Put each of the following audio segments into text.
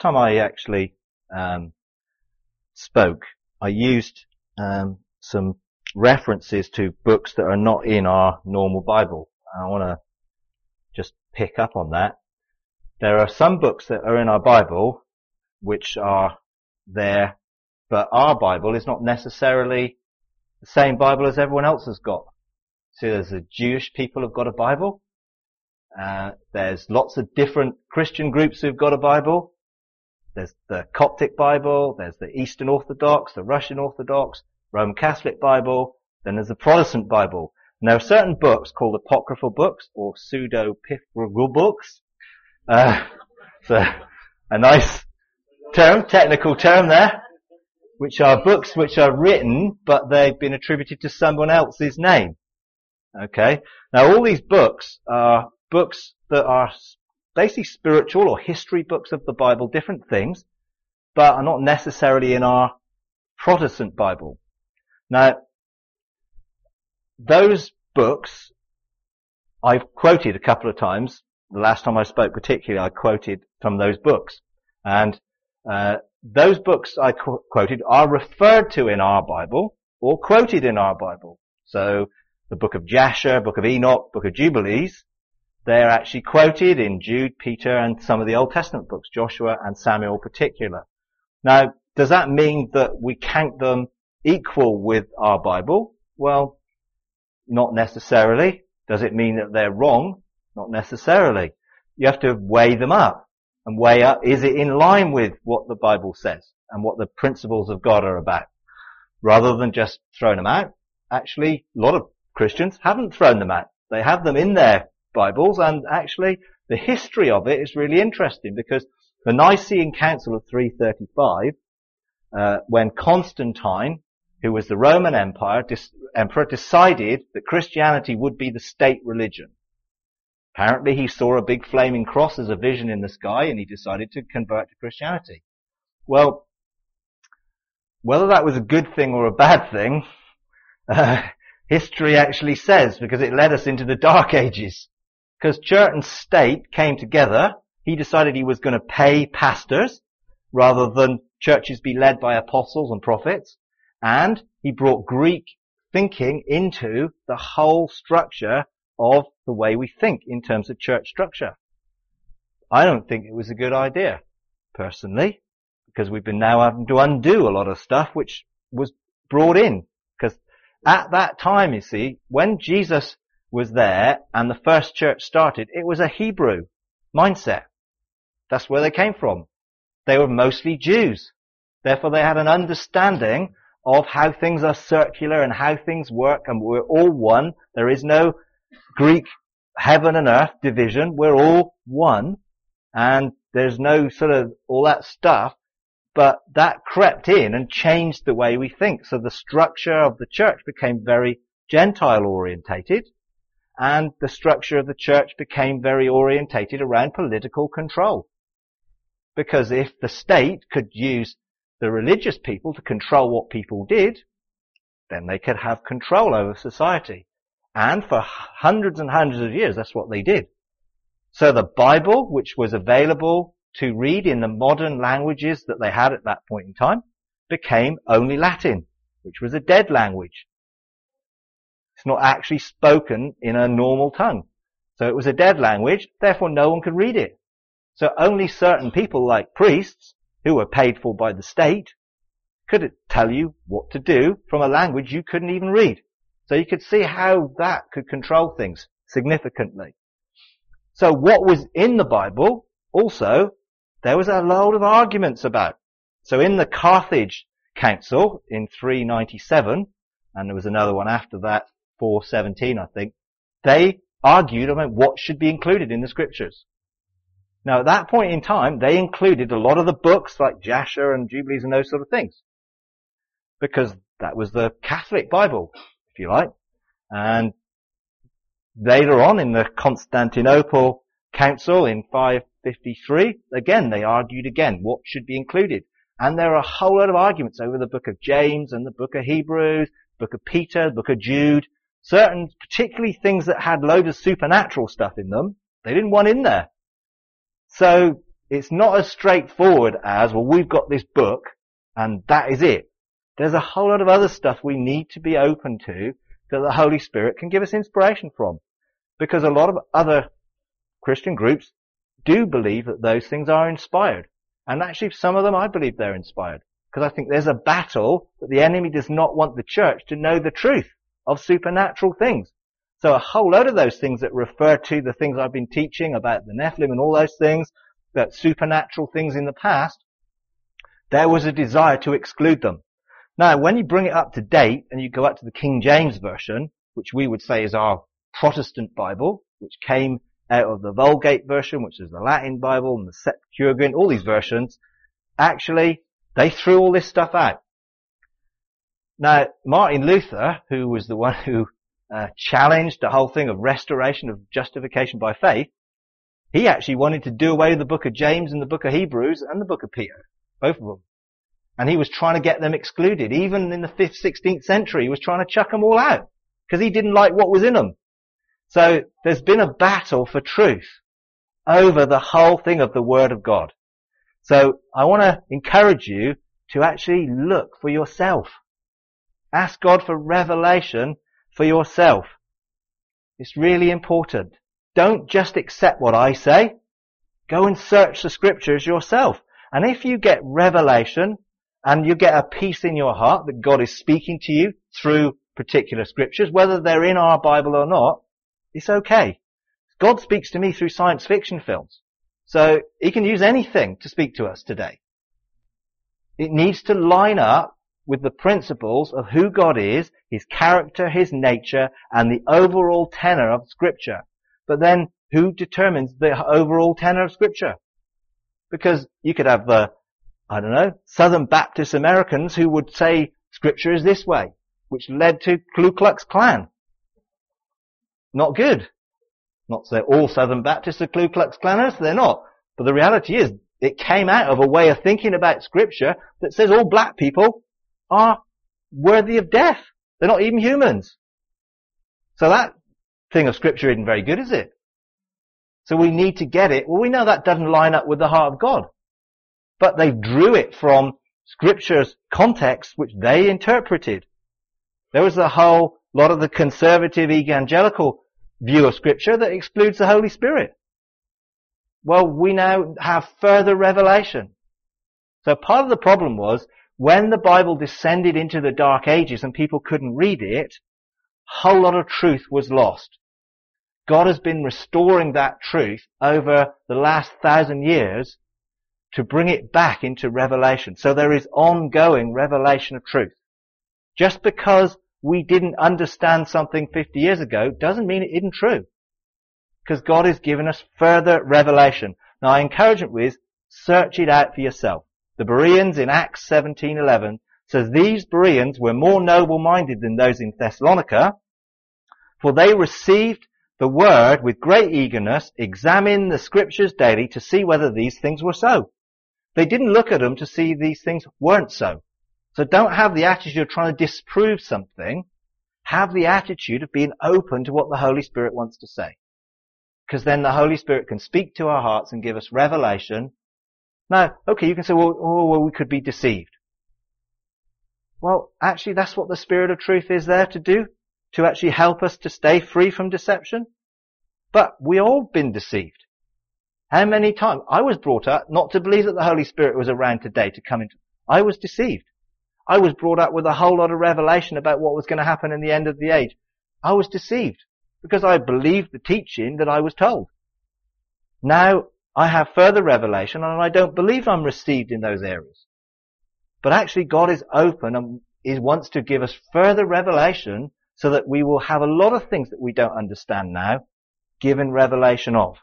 time I actually spoke, I used some references to books that are not in our normal Bible. I want to just pick up on that. There are some books that are in our Bible which are there, but our Bible is not necessarily the same Bible as everyone else has got. So there's the Jewish people have got a Bible. There's lots of different Christian groups who've got a Bible. There's the Coptic Bible, there's the Eastern Orthodox, the Russian Orthodox, Roman Catholic Bible, then there's the Protestant Bible. And there are certain books called apocryphal books or pseudo-piphagorical books. So a nice term, technical term there, which are books which are written, but they've been attributed to someone else's name. Okay? Now all these books are books that are basically spiritual or history books of the Bible, different things, but are not necessarily in our Protestant Bible. Now, those books I've quoted a couple of times. The last time I spoke particularly, I quoted from those books. And those books I quoted are referred to in our Bible or quoted in our Bible. So the book of Jasher, book of Enoch, book of Jubilees, they're actually quoted in Jude, Peter, and some of the Old Testament books, Joshua and Samuel in particular. Now, does that mean that we count them equal with our Bible? Well, not necessarily. Does it mean that they're wrong? Not necessarily. You have to weigh them up and weigh up, is it in line with what the Bible says and what the principles of God are about? Rather than just throwing them out. Actually, a lot of Christians haven't thrown them out. They have them in their Bibles, and actually the history of it is really interesting because the Nicene Council of 335, when Constantine, who was the Roman emperor, decided that Christianity would be the state religion. Apparently he saw a big flaming cross as a vision in the sky and he decided to convert to Christianity. Well, whether that was a good thing or a bad thing, history actually says, because it led us into the Dark Ages. Because church and state came together, he decided he was going to pay pastors rather than churches be led by apostles and prophets. And he brought Greek thinking into the whole structure of the way we think in terms of church structure. I don't think it was a good idea, personally, because we've been now having to undo a lot of stuff which was brought in. Because at that time, you see, when Jesus was there and the first church started, it was a Hebrew mindset. That's where they came from. They were mostly Jews. Therefore, they had an understanding of how things are circular and how things work, and we're all one. There is no Greek heaven and earth division. We're all one, and there's no sort of all that stuff. But that crept in and changed the way we think. So the structure of the church became very Gentile orientated, and the structure of the church became very orientated around political control. Because if the state could use the religious people to control what people did, then they could have control over society. And for hundreds and hundreds of years, that's what they did. So the Bible, which was available to read in the modern languages that they had at that point in time, became only Latin, which was a dead language. It's not actually spoken in a normal tongue. So it was a dead language, therefore no one could read it. So only certain people like priests, who were paid for by the state, could tell you what to do from a language you couldn't even read. So you could see how that could control things significantly. So what was in the Bible, also, there was a load of arguments about. So in the Carthage Council in 397, and there was another one after that, 417 I think, they argued about what should be included in the scriptures. Now at that point in time, they included a lot of the books like Jasher and Jubilees and those sort of things. Because that was the Catholic Bible, if you like. And later on in the Constantinople Council in 553, again they argued again what should be included. And there are a whole lot of arguments over the book of James and the book of Hebrews, book of Peter, the book of Jude. Certain, particularly things that had loads of supernatural stuff in them, they didn't want in there. So It's not as straightforward as, well, we've got this book and that is it. There's a whole lot of other stuff we need to be open to that the Holy Spirit can give us inspiration from. Because a lot of other Christian groups do believe that those things are inspired. And actually some of them I believe they're inspired. Because I think there's a battle that the enemy does not want the church to know the truth of supernatural things. So a whole load of those things that refer to the things I've been teaching about the Nephilim and all those things, that supernatural things in the past, there was a desire to exclude them. Now, when you bring it up to date and you go up to the King James Version, which we would say is our Protestant Bible, which came out of the Vulgate version, which is the Latin Bible, and the Septuagint, all these versions, actually, they threw all this stuff out. Now, Martin Luther, who was the one who challenged the whole thing of restoration of justification by faith, he actually wanted to do away with the book of James and the book of Hebrews and the book of Peter, both of them. And he was trying to get them excluded. Even in the 5th, 16th century, he was trying to chuck them all out because he didn't like what was in them. So there's been a battle for truth over the whole thing of the Word of God. So I want to encourage you to actually look for yourself. Ask God for revelation for yourself. It's really important. Don't just accept what I say. Go and search the scriptures yourself. And if you get revelation and you get a peace in your heart that God is speaking to you through particular scriptures, whether they're in our Bible or not, it's okay. God speaks to me through science fiction films. So he can use anything to speak to us today. It needs to line up with the principles of who God is, his character, his nature, and the overall tenor of Scripture. But then, who determines the overall tenor of Scripture? Because you could have Southern Baptist Americans who would say Scripture is this way, which led to Ku Klux Klan. Not good. Not to say all Southern Baptists are Ku Klux Klanners, they're not. But the reality is, it came out of a way of thinking about Scripture that says all black people are worthy of death. They're not even humans. So that thing of Scripture isn't very good, is it? So we need to get it. Well, we know that doesn't line up with the heart of God. But they drew it from Scripture's context, which they interpreted. There was a whole lot of the conservative evangelical view of Scripture that excludes the Holy Spirit. Well, we now have further revelation. So part of the problem was when the Bible descended into the Dark Ages and people couldn't read it, a whole lot of truth was lost. God has been restoring that truth over the last 1,000 years to bring it back into revelation. So there is ongoing revelation of truth. Just because we didn't understand something 50 years ago doesn't mean it isn't true. Because God has given us further revelation. Now, our encouragement is, search it out for yourself. The Bereans in Acts 17:11 says, these Bereans were more noble-minded than those in Thessalonica, for they received the word with great eagerness, examined the scriptures daily to see whether these things were so. They didn't look at them to see these things weren't so. So don't have the attitude of trying to disprove something. Have the attitude of being open to what the Holy Spirit wants to say. Because then the Holy Spirit can speak to our hearts and give us revelation. Now, okay, you can say, well, we could be deceived. Well, actually, that's what the Spirit of truth is there to do, to actually help us to stay free from deception. But we all been deceived. How many times? I was brought up not to believe that the Holy Spirit was around today to come into. I was deceived. I was brought up with a whole lot of revelation about what was going to happen in the end of the age. I was deceived because I believed the teaching that I was told. Now I have further revelation and I don't believe I'm received in those areas. But actually God is open and He wants to give us further revelation so that we will have a lot of things that we don't understand now given revelation of.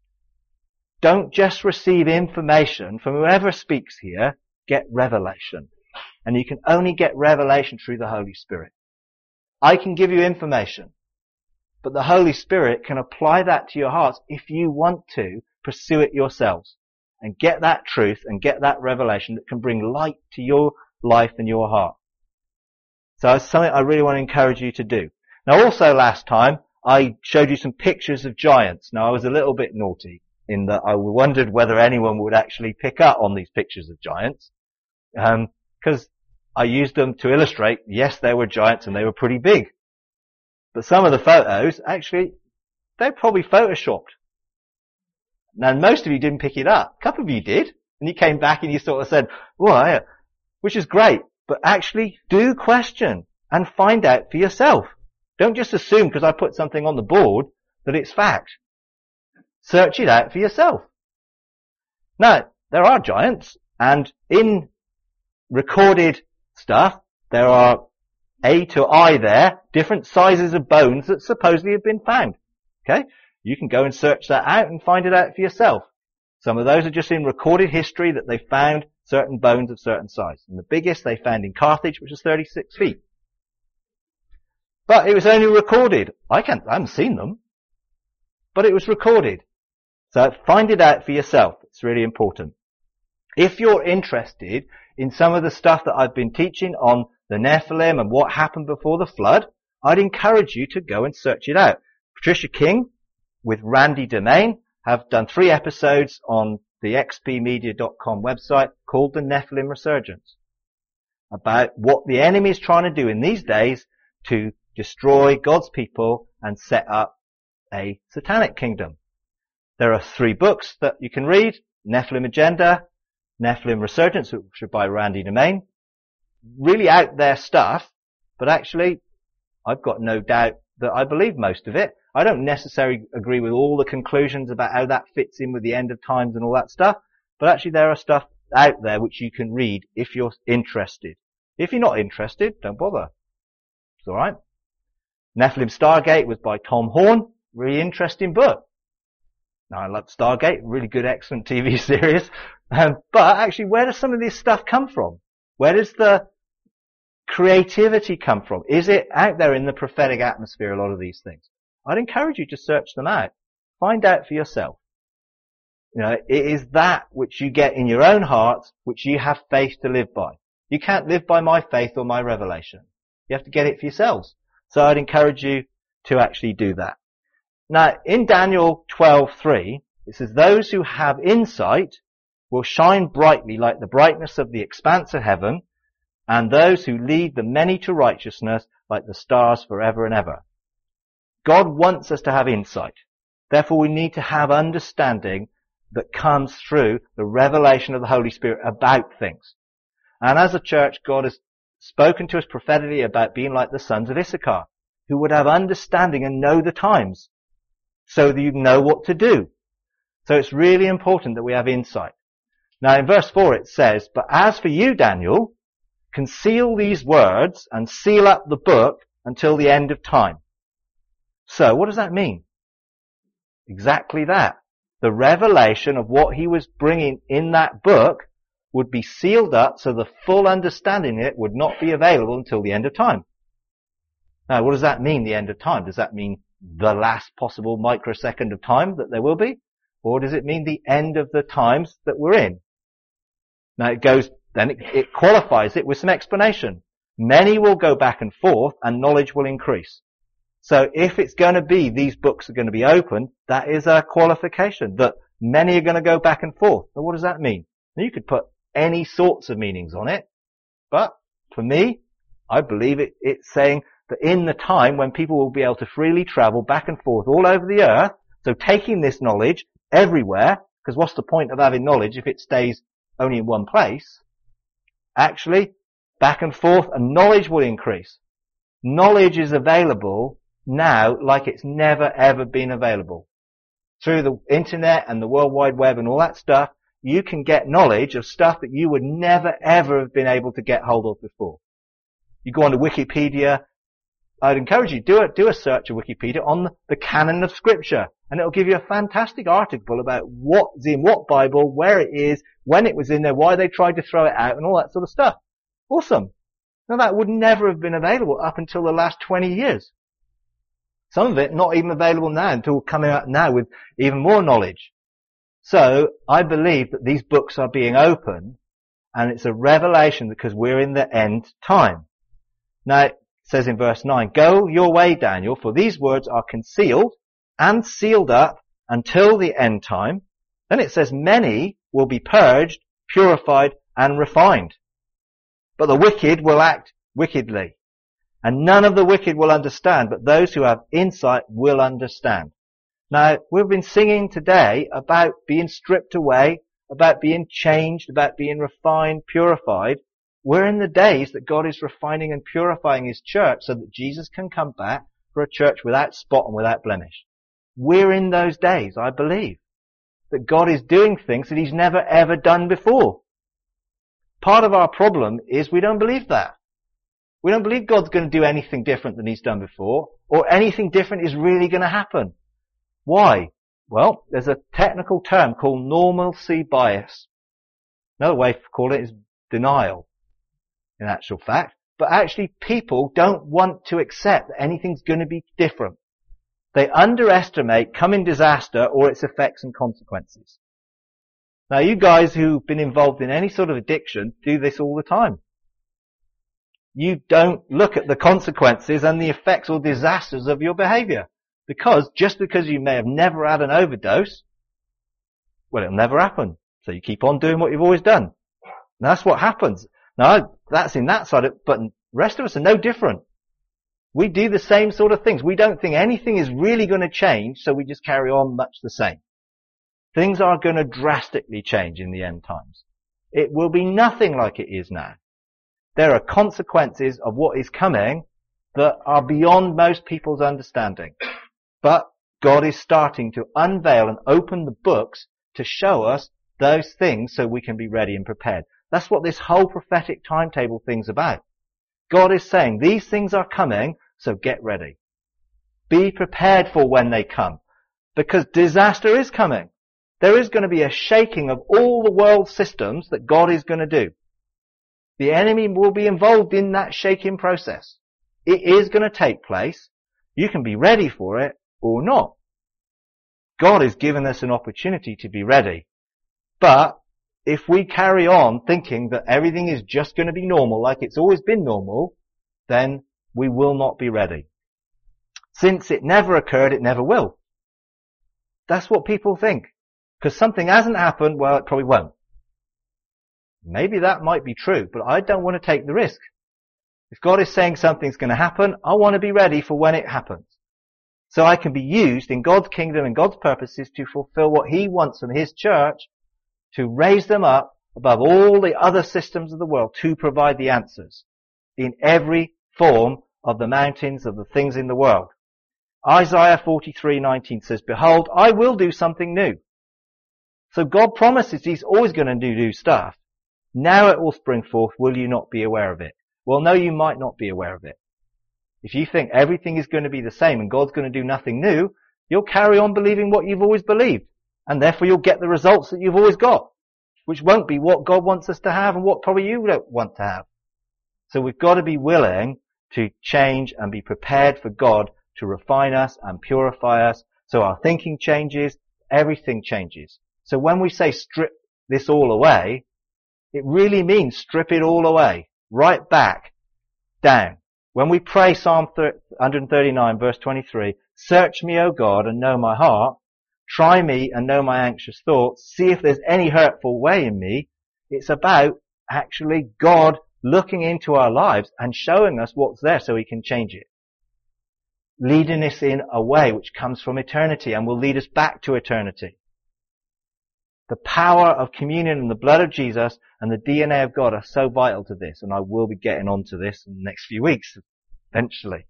Don't just receive information from whoever speaks here, get revelation. And you can only get revelation through the Holy Spirit. I can give you information, but the Holy Spirit can apply that to your hearts if you want to pursue it yourselves and get that truth and get that revelation that can bring light to your life and your heart. So it's something I really want to encourage you to do. Now also last time I showed you some pictures of giants. Now I was a little bit naughty in that I wondered whether anyone would actually pick up on these pictures of giants, because I used them to illustrate, yes, there were giants and they were pretty big. But some of the photos, actually, they're probably photoshopped. Now, most of you didn't pick it up. A couple of you did. And you came back and you sort of said, well, yeah, which is great. But actually, do question and find out for yourself. Don't just assume because I put something on the board that it's fact. Search it out for yourself. Now, there are giants, and in recorded stuff, there are A to I there, different sizes of bones that supposedly have been found. Okay? You can go and search that out and find it out for yourself. Some of those are just in recorded history that they found certain bones of certain size. And the biggest they found in Carthage, which was 36 feet. But it was only recorded. I haven't seen them. But it was recorded. So find it out for yourself. It's really important. If you're interested in some of the stuff that I've been teaching on the Nephilim and what happened before the flood, I'd encourage you to go and search it out. Patricia King with Randy Domain have done 3 episodes on the xpmedia.com website called The Nephilim Resurgence, about what the enemy is trying to do in these days to destroy God's people and set up a satanic kingdom. There are 3 books that you can read: Nephilim Agenda, Nephilim Resurgence, which are by Randy Domain. Really out there stuff, but actually I've got no doubt that I believe most of it. I don't necessarily agree with all the conclusions about how that fits in with the end of times and all that stuff, but actually there are stuff out there which you can read if you're interested. If you're not interested, don't bother. It's alright. Nephilim Stargate was by Tom Horn. Really interesting book. Now, I love Stargate. Really good, excellent TV series. But actually, where does some of this stuff come from? Where does the creativity come from? Is it out there in the prophetic atmosphere, a lot of these things? I'd encourage you to search them out. Find out for yourself. You know, it is that which you get in your own heart, which you have faith to live by. You can't live by my faith or my revelation. You have to get it for yourselves. So I'd encourage you to actually do that. Now, in Daniel 12:3, it says, those who have insight will shine brightly like the brightness of the expanse of heaven, and those who lead the many to righteousness like the stars forever and ever. God wants us to have insight. Therefore, we need to have understanding that comes through the revelation of the Holy Spirit about things. And as a church, God has spoken to us prophetically about being like the sons of Issachar, who would have understanding and know the times, so that you know what to do. So it's really important that we have insight. Now in verse 4 it says, but as for you, Daniel, conceal these words and seal up the book until the end of time. So what does that mean? Exactly that. The revelation of what he was bringing in that book would be sealed up so the full understanding of it would not be available until the end of time. Now what does that mean, the end of time? Does that mean the last possible microsecond of time that there will be? Or does it mean the end of the times that we're in? Now it qualifies it with some explanation. Many will go back and forth and knowledge will increase. So if it's going to be, these books are going to be opened, that is a qualification, that many are going to go back and forth. Now what does that mean? Now you could put any sorts of meanings on it, but for me, I believe it's saying that in the time when people will be able to freely travel back and forth all over the earth, so taking this knowledge everywhere, because what's the point of having knowledge if it stays only in one place? Actually, back and forth, and knowledge will increase. Knowledge is available now like it's never ever been available. Through the internet and the World Wide Web and all that stuff, you can get knowledge of stuff that you would never ever have been able to get hold of before. You go on to Wikipedia. I'd encourage you, do a search of Wikipedia on the canon of Scripture, and it'll give you a fantastic article about what's in what Bible, where it is, when it was in there, why they tried to throw it out, and all that sort of stuff. Awesome. Now that would never have been available up until the last 20 years. Some of it not even available now until coming out now with even more knowledge. So I believe that these books are being opened, and it's a revelation because we're in the end time. Now, it says in verse 9, go your way, Daniel, for these words are concealed and sealed up until the end time. Then it says many will be purged, purified, and refined. But the wicked will act wickedly. And none of the wicked will understand, but those who have insight will understand. Now, we've been singing today about being stripped away, about being changed, about being refined, purified. We're in the days that God is refining and purifying His church so that Jesus can come back for a church without spot and without blemish. We're in those days, I believe, that God is doing things that He's never ever done before. Part of our problem is we don't believe that. We don't believe God's going to do anything different than He's done before, or anything different is really going to happen. Why? Well, there's a technical term called normalcy bias. Another way to call it is denial, in actual fact. But actually people don't want to accept that anything's going to be different. They underestimate coming disaster or its effects and consequences. Now you guys who've been involved in any sort of addiction do this all the time. You don't look at the consequences and the effects or disasters of your behavior. Because just because you may have never had an overdose, well, it'll never happen. So you keep on doing what you've always done. And that's what happens. Now, that's in that side, but the rest of us are no different. We do the same sort of things. We don't think anything is really going to change, so we just carry on much the same. Things are going to drastically change in the end times. It will be nothing like it is now. There are consequences of what is coming that are beyond most people's understanding. But God is starting to unveil and open the books to show us those things so we can be ready and prepared. That's what this whole prophetic timetable thing's about. God is saying these things are coming, so get ready. Be prepared for when they come. Because disaster is coming. There is going to be a shaking of all the world systems that God is going to do. The enemy will be involved in that shaking process. It is going to take place. You can be ready for it or not. God has given us an opportunity to be ready. But if we carry on thinking that everything is just going to be normal like it's always been normal, then we will not be ready. Since it never occurred, it never will. That's what people think. Because something hasn't happened, well, it probably won't. Maybe that might be true, but I don't want to take the risk. If God is saying something's going to happen, I want to be ready for when it happens. So I can be used in God's kingdom and God's purposes to fulfill what He wants from His church, to raise them up above all the other systems of the world, to provide the answers in every form of the mountains of the things in the world. Isaiah 43:19 says, "Behold, I will do something new." So God promises He's always going to do new stuff. Now it will spring forth. Will you not be aware of it? Well, no, you might not be aware of it. If you think everything is going to be the same and God's going to do nothing new, you'll carry on believing what you've always believed. And therefore you'll get the results that you've always got, which won't be what God wants us to have and what probably you don't want to have. So we've got to be willing to change and be prepared for God to refine us and purify us. So our thinking changes, everything changes. So when we say strip this all away, it really means strip it all away, right back down. When we pray Psalm 139 verse 23, "Search me, O God, and know my heart. Try me and know my anxious thoughts. See if there's any hurtful way in me." It's about actually God looking into our lives and showing us what's there so He can change it. Leading us in a way which comes from eternity and will lead us back to eternity. The power of communion and the blood of Jesus and the DNA of God are so vital to this, and I will be getting on to this in the next few weeks, eventually.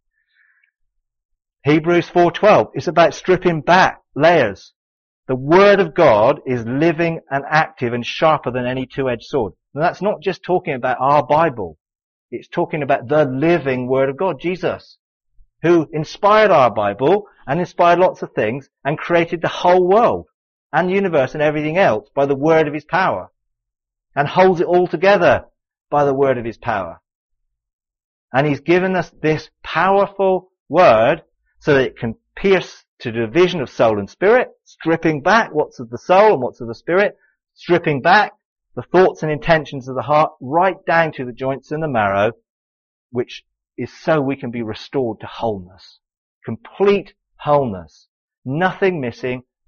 Hebrews 4:12 is about stripping back layers. The Word of God is living and active and sharper than any two-edged sword. And that's not just talking about our Bible. It's talking about the living Word of God, Jesus, who inspired our Bible and inspired lots of things and created the whole world and universe and everything else by the word of His power, and holds it all together by the word of His power. And He's given us this powerful word so that it can pierce to the division of soul and spirit, stripping back what's of the soul and what's of the spirit, stripping back the thoughts and intentions of the heart right down to the joints and the marrow, which is so we can be restored to wholeness. Complete wholeness. Nothing missing,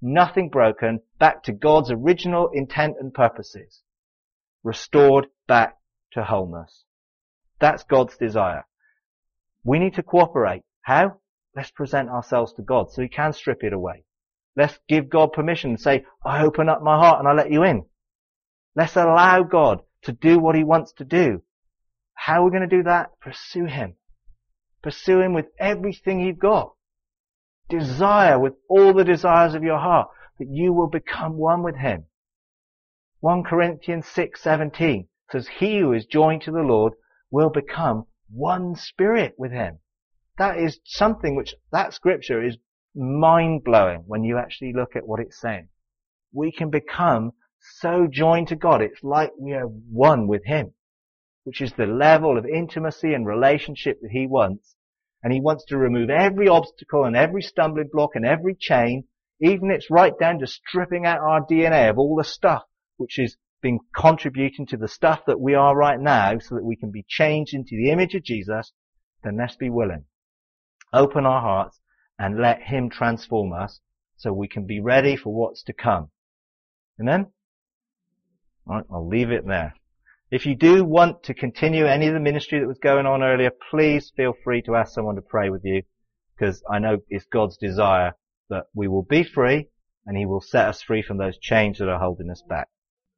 nothing broken, back to God's original intent and purposes. Restored back to wholeness. That's God's desire. We need to cooperate. How? Let's present ourselves to God so He can strip it away. Let's give God permission and say, I open up my heart and I let you in. Let's allow God to do what He wants to do. How are we going to do that? Pursue Him. Pursue Him with everything you've got. Desire with all the desires of your heart that you will become one with Him. 1 Corinthians 6:17 says, he who is joined to the Lord will become one spirit with Him. That is something which, that scripture is mind-blowing when you actually look at what it's saying. We can become so joined to God, it's like we are one with Him, which is the level of intimacy and relationship that He wants. And He wants to remove every obstacle and every stumbling block and every chain, even it's right down to stripping out our DNA of all the stuff which is been contributing to the stuff that we are right now so that we can be changed into the image of Jesus. Then let's be willing. Open our hearts and let Him transform us so we can be ready for what's to come. Amen? All right, I'll leave it there. If you do want to continue any of the ministry that was going on earlier, please feel free to ask someone to pray with you, because I know it's God's desire that we will be free and He will set us free from those chains that are holding us back.